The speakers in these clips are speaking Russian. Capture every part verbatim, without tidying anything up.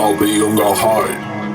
go big, I'm go hard.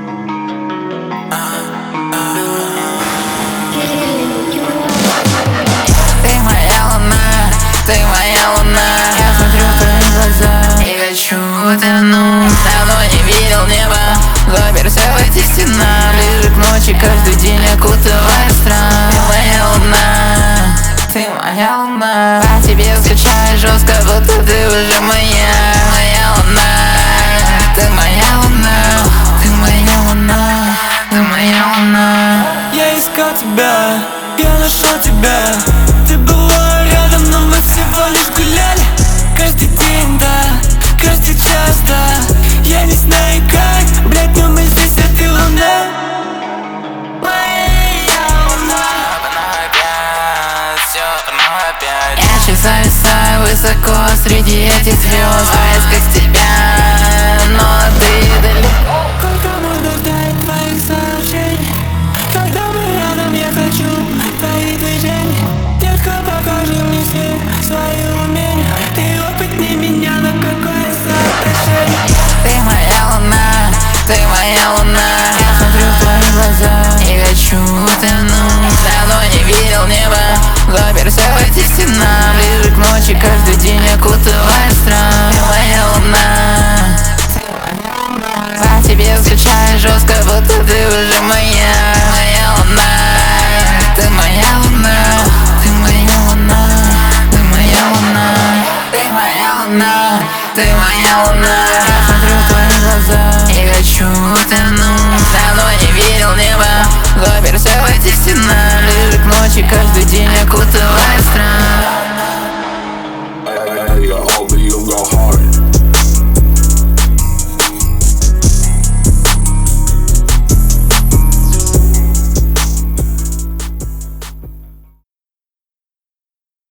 Ты моя луна, ты моя луна. Я смотрю в твои глаза и хочу утонуть. Давно не видел небо, заперся в эти стена. Ближе к ночи каждый день окутывает страх. Ты моя луна, ты моя луна. По тебе скучаю жестко, будто ты уже моя. Моя луна, ты моя луна, ты моя луна, ты моя луна. Я искал тебя, я нашел тебя. Ты была рядом, но мы всего лишь гуляли. Каждый день, да, каждый час, да. Я не знаю как, блядь, но мы здесь, а ты луна. Моя луна. Я чуть зависаю высоко среди этих звезд, в поисках тебя, но ты далеко. Сколько можно ждать твоих сообщений? Когда мы рядом, я хочу твои движения. Детка, покажи мне все свои умения. Ты опытнее меня, но какое соотношение? Ты моя луна, ты моя луна. Я смотрю в твои глаза и хочу утонуть. Давно не видел небо, заперся в эти стена. Ближе к ночи каждый день окутывает страх. Ты моя луна, по тебе скучаю жестко, будто ты уже моя. Моя луна, ты моя луна, ты моя луна, ты моя луна, ты моя луна, ты моя луна. Я смотрю в твои глаза и хочу утонуть. Давно не видел небо, заперся в эти стена. Ближе к ночи каждый день окутывает страх.